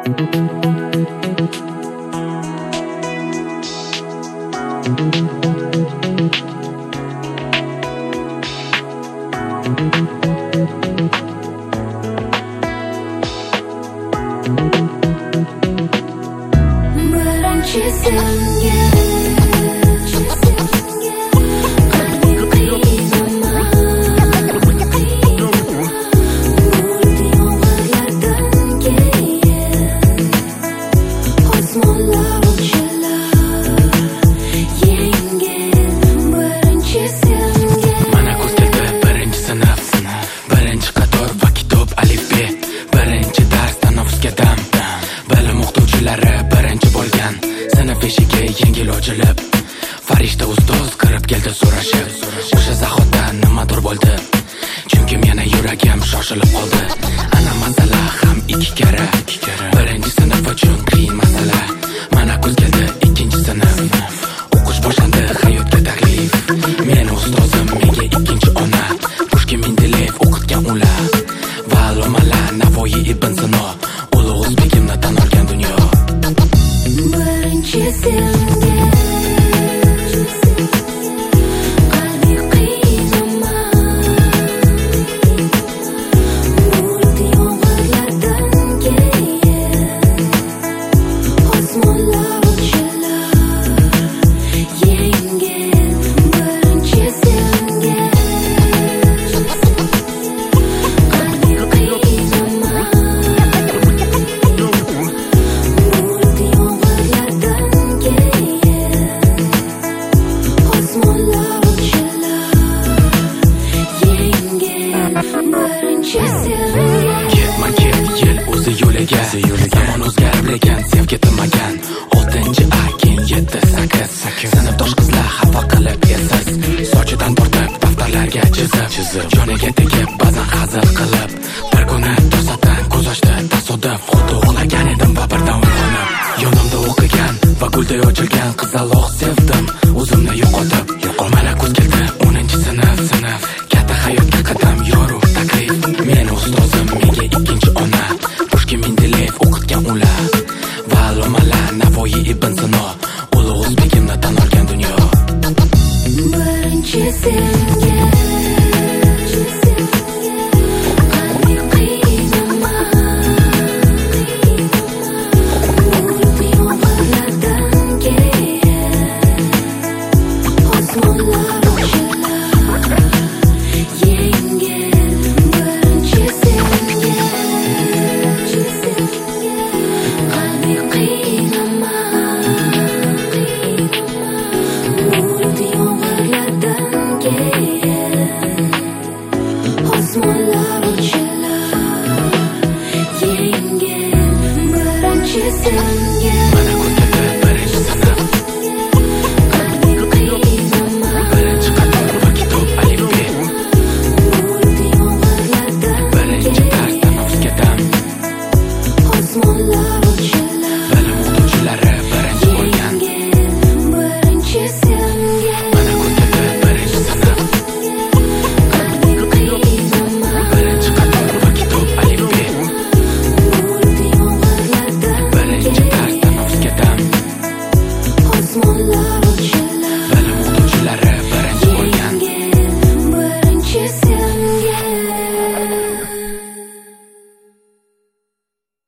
Birinchi senga yengil ochilib, farishta ustoz kirib keldi so'rashib. O'sha zahotda nimadir bo'ldi, chunki meni yuragim shoshilib qoldi. Ana masala ham ikki karra. Birinchi sinf uchun qiyin masala. Mana kuz keldi ikkinchi sinf. O'qish boshlandi, hayotga taklif. Men ustozim, menga ikkinchi ona. Pushkin Mendeleyev o'qitgan ular. Va Allomala Navoiy Ibn Sino ulug' o'zbekimni tan olgan dunyo. Birinchi senga qalbi qiynama, bo'ldi yomg'irlardan keyin osmonlar uchilar yengil. Birinchi senga qalbi qiynama, bo'ldi yomg'irlardan keyin osmonlar uchilar yengil. Birinchi senga ketma ket yil o'zi yo'liga. Zamon o'zgarib lekin sevgi tinmagan. 6A keyin 7-8 sinfdosh qizlar xafa qilib esiz. Sochidan tortib daftarlarga chizib, joniga tegib ba'zan hazil qilib. Bir kuni to'satdan ko'z ochdi tasodif. Xuddi uxlagan edim va birdan uyg'onib, yonimda o'qigan va gulday ochilgan qizaloq sevdim. O'zimni yo'qotib, mana kuz keldi 10-sinf. Katta hayotga qadam yoru taklif. Men ustozim, menga ikkinchi ona. Pushkin Mendeleyev o'qitgan ular. Va Allomala Navoiy Ibn Sino ulug' o'zbekimni tan olgan dunyo. Birinchi senga qalbi qiynama, bo'ldi yomg'irlardan keyin osmonlar uchilar yengil. Birinchi senga qalbi qiynama, bo'ldi yomg'irlardan keyin osmonlar uchilar yengil. Birinchi senga mana kuz keldi birinchi sinf. Qalbi qiynama, birinchi qator va kitob alifbe. Bo'ldi yomg'irlardan birinchi dars tanaffusga dam. Osmonlar